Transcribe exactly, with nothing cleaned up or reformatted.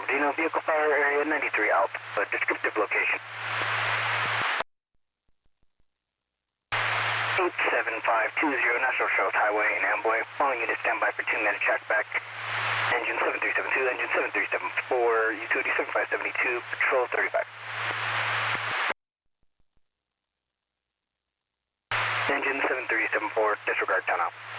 Dino, vehicle fire area ninety-three Alpha, descriptive location. eight seven five two zero National Charlotte Highway in Amboy. Following unit standby for two minute check back. Engine seven three seven two, engine seven three seven four, utility seven five seven two, patrol thirty-five. Engine seven three seven four, disregard, turn off.